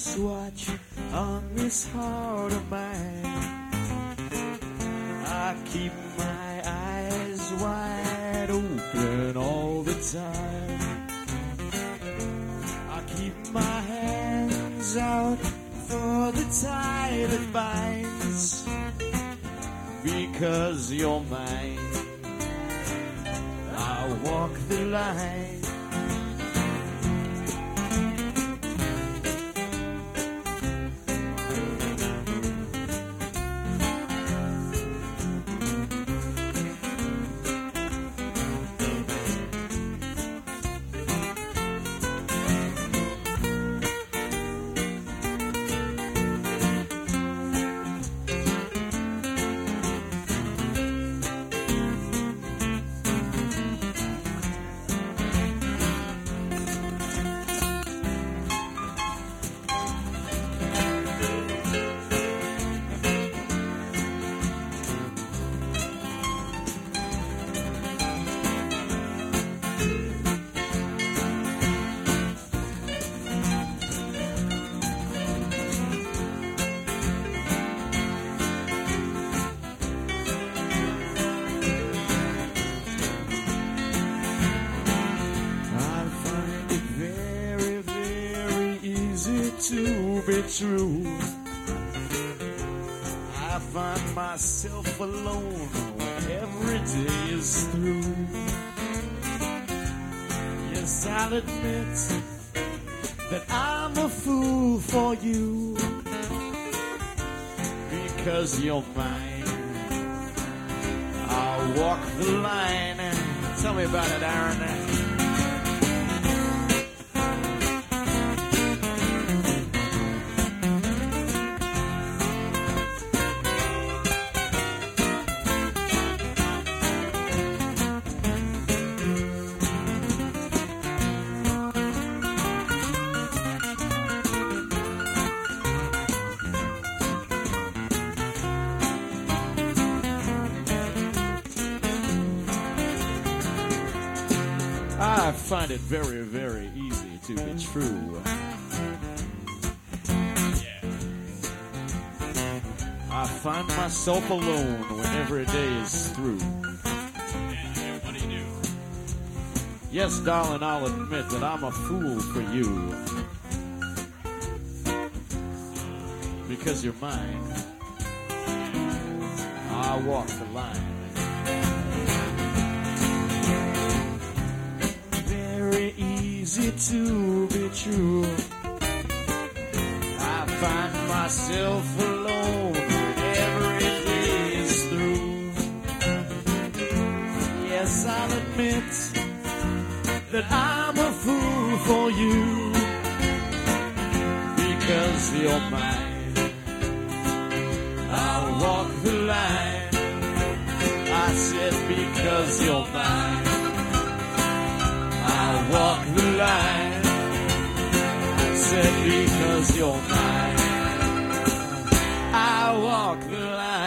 watch on this heart of mine. I keep my eyes wide open all the time. I keep my hands out for the tie that binds, because you're mine. I walk the line. To be true, I find myself alone when every day is through. Yes, I'll admit that I'm a fool for you, because you're mine. I'll walk the line. Tell me about it, Aaron. I find it very, very easy to be true. I find myself alone when every day is through. And what do you do? Yes, darling, I'll admit that I'm a fool for you, because you're mine. I walk the line. Easy to be true. I find myself alone when every day is through. Yes, I'll admit that I'm a fool for you, because you're mine. I'll walk the line. I said because you're mine. I walk the line. I said because you're mine. I walk the line.